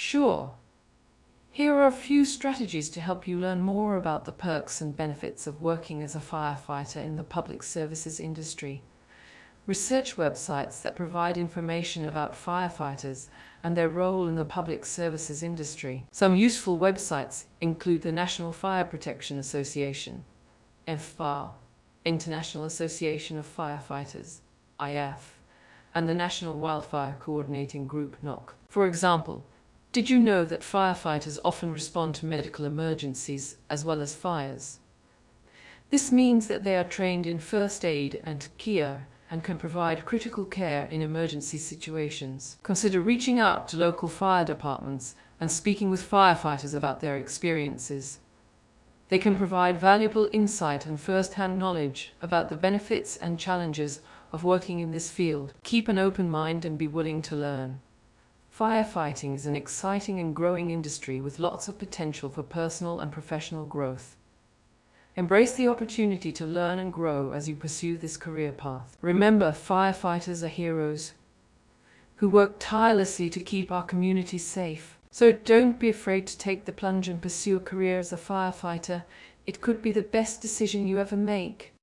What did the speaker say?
Sure. Here are a few strategies to help you learn more about the perks and benefits of working as a firefighter in the public services industry. Research websites that provide information about firefighters and their role in the public services industry. Some useful websites include the National Fire Protection Association, FFAR, International Association of Firefighters, IF, and the National Wildfire Coordinating Group, NOC. For example, did you know that firefighters often respond to medical emergencies as well as fires? This means that they are trained in first aid and care and can provide critical care in emergency situations. Consider reaching out to local fire departments and speaking with firefighters about their experiences. They can provide valuable insight and first-hand knowledge about the benefits and challenges of working in this field. Keep an open mind and be willing to learn. Firefighting is an exciting and growing industry with lots of potential for personal and professional growth. Embrace the opportunity to learn and grow as you pursue this career path. Remember, firefighters are heroes who work tirelessly to keep our communities safe. So don't be afraid to take the plunge and pursue a career as a firefighter. It could be the best decision you ever make.